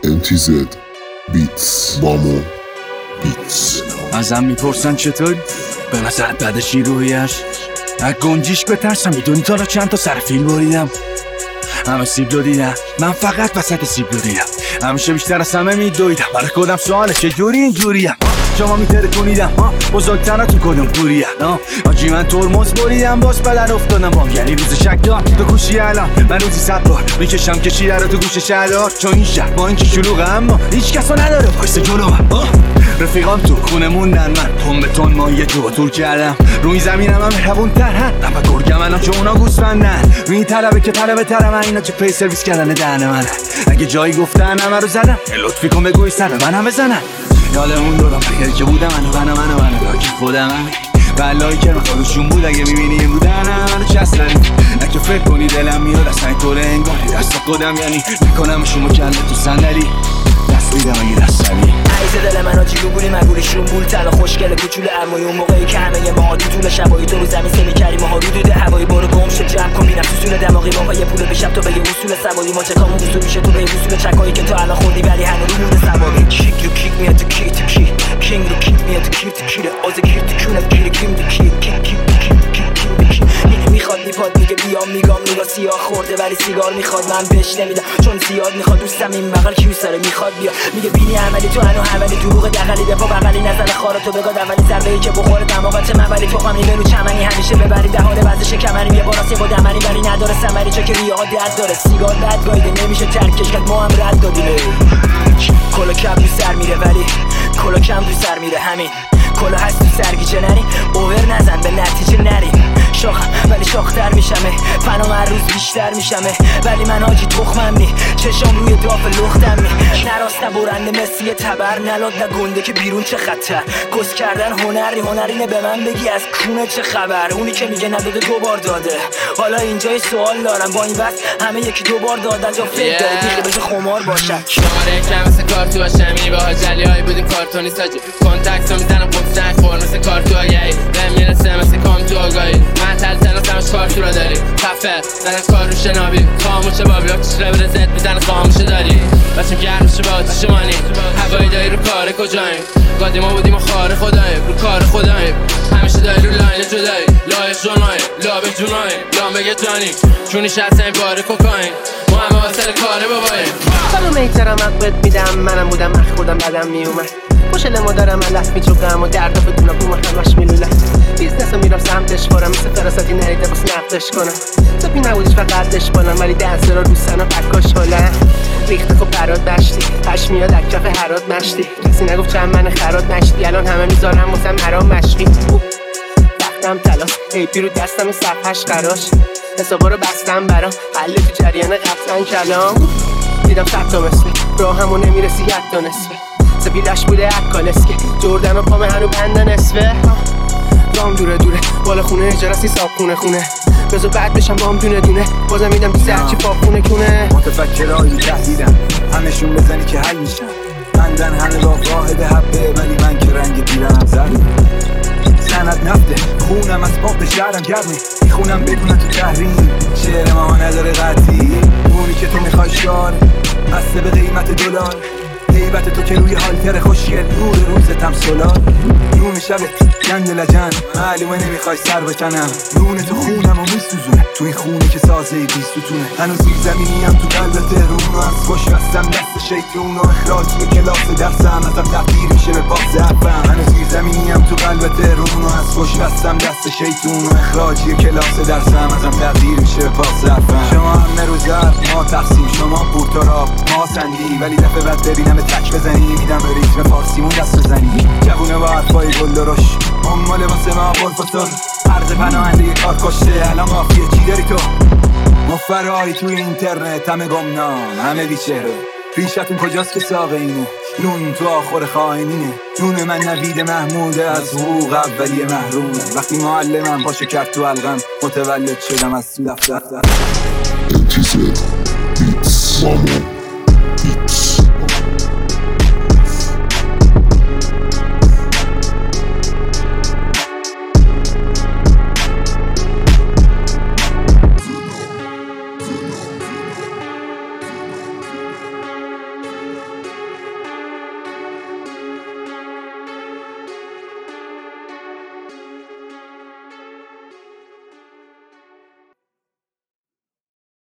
MTZ بیتس بامو بیتس. ازم میپرسن چطوری؟ به نظرت بعدشی رویش؟ از گنجیش بترسم. میدونی تا را چند تا سر فیل بریدم، همه سیبلو دیدم، من فقط وسط سیبلو دیدم. همیشه بیشتر از همه میدویدم، برای خودم سواله چجوری اینجوریم. شما میترکونیدم بزرگتراتون کدوم پوریم. آجی من ترمز بریدم باز بدن افتادم بام، یعنی روز شک دار تو گوشی الان من روزی 100 بار میکشم کشیده رو تو گوش شهردار. چون این شهر با اینکه شلوغه اما هیچ کسا نداره وایسه جلو من. رفیقام تو خونه موندن، من تون به تون مایه جو تور کردم. روی زمینم هم مهربون ترن، رفت گرگم الان چون اونا گوسفندن. روی این طلبه که طلبه ترم، اینا چه پی سرویس کردن دهن منن. اگه جایی گفتن همه رو زدم، لطفی کن بگوی سر منم بزنن. یاله اون دورم بگری که بودم منو که خودم همین بلایی که من خودشون بود. اگه میبینی این بودن منو چست داریم، نه که فکر کنی دلم میاد اصلا اینطوره انگاری دست خودم، یعنی میکنم شما کله تو صندلی دست میدم اگه دست سری عیز دل من آجی گوگولی مگولیشون بول تل خوشگل کوچول اموی اون موقعی که همه یه ماها تو طول شبایی تو رو زمین سمی کردی ماها رو دوده هوایی برو گم شد جمع کن بینم تو سول دماغی با یه پول بشم تو به یه اصول سواری ما چکامون اصول میشه تو به یه اصول چکایی که تو الان خوردی ولی هنو رو مونده سواری کیک رو کیک میاد تو کی تو کی کینگ رو کیک میاد تو کی تو کی آز کی تو کونه کی کیم تو کی کی میخواد میپاد میگه بیام میگم نگاه سیاه خورده ولی سیگار میخواد من بهش نمیدم چون زیاد میخواد دوستم این بغل کیو سره میخواد بیا میگه بینی عملی تو هنو اولی دروغ دقلی دفا بغلی نزل خارتو بگاد اولی ضربه‌ای که بخوره دماغت من ولی تو قمنی برو چمنی همیشه ببری دهان وزش کمری یه باراسی با دمنی ولی نداره ثمری چون که ریاها درد داره سیگار بد گایده نمیشه ترکش کرد ما هم رد دادیم کلا کم تو سر میره ولی کلا کم تو سر میره همین کلا هست تو سرگیچه نری اوور نزن به نتیجه نری شاخم ولی شاختر میشمه فنام هر روز بیشتر میشمه ولی من آجی تخمم نی چشام روی داف لختم می نراست نبرنده مسی تبر نلاد نه گنده که بیرون چه خطر کس کردن هنرینه به من بگی از کونه چه خبر اونی که میگه نداده 2 بار داده حالا اینجا یه سوال دارم با این بس همه یکی 2 بار دادن جا فکر داره دیگه بشه خمار باشن شماره کم مثل کارتو باشه میباها جلی هایی بودیم کارتونی ساجی کنتکت رو میزنم پفتن خور مثل کارتو آگهی بهم میرسه مثل کام تو آگاهی من تلتنم سمش کارتو را داری خفه زنم کار رو شنابی خاموشه بابی ها کش ربه زد میزنه خاموشه داری بچم گرم میشه با آتیش مانی هوایی دایی رو کار کجاییم گادی ما بودیم و خار خداییم رو کار خداییم همیشه دایی رو لاین جدایی لایق جوناییم لابه جوناییم لام بگه جانی چونیش هستن باره کوکاین ما همه واسه کار باباییم خانم احترامت بهت میدم منم بودم من خودم بدم میومد خوشل مادرم من لست میچوکم و دردا بدونم بوم همش میلوله بیزنسو میرم سمتش فارم مثل فراستی نریده باس نقدش کنم سپی نبودش فقطش کنم ولی دنسر رو دوستن و پکاش حالم ریخته خب برات دشتی پش میاد اکف حرات مشتی کسی نگفت چند من خرات نشتی الان همه میذارم واسم حرام مشقی وقتم تلاش ایپی رو دستم صفحش قراش حسابا رو بستم برام حل تو جریان قطعا کلام دیدم 100 تا مثل راه همو نمیرسی 100 تا نصفه سپیدش بوده اکالسکه جردن و پامه هنو بنده نصفه دام دوره بالا خونه اجارستی ساب خونه بزو بعد بشم بام دونه دونه بازم میدم بیزه هرچی پاپ کنه متفکرهایی تهدیدن همشون بزنی که حل میشن بندن همه با واحد حبه ولی من که رنگ دیرم زرد سند نفته خونم از پاپ شهرم گرمه میخونم بدونم تو تحریم شعر ما نداره قطعی اونی که تو میخوای شار بسته به قیمت دلار حیبت تو که روی حالتر خوشگل نور روزتم سولار نون شبت گند لجن معلومه نمیخوای سر بکنم نون تو خونم و میسوزونه تو این خونه که سازه 20 ستونه هنوز زیر زمینیم تو قلبت رومو از خوش بستم دست شیطون و اخراجی کلاس درسم ازم تبدیل میشه به باز افم هنوز زیر زمینیم تو قلبت رومو از خوش بستم دست شیطون و اخراجی کلاس درسم ازم تبدیل میشه به باز افم شما همه روزت ما تقسیم شما پورتوراب ما سندی ولی دفعه بعد ببینم تک بزنی میدم به ریتم فارسیمون دست بزنی جوونه با حرفای گل درش امال واسه ما بلفتون عرض پناهنده یه کار کشته الان مافیه چی داری تو مفرهایی توی اینترنت همه گمنام همه بیچهره ریشتون کجاست که ساقه اینه نون تو آخور خائنینه نون من نوید محموده از حقوق اولیه محرومه وقتی معلمم پاشو کرد تو حلقم متولد شدم از تو دفتر MTZ بیتس بامو بیتس.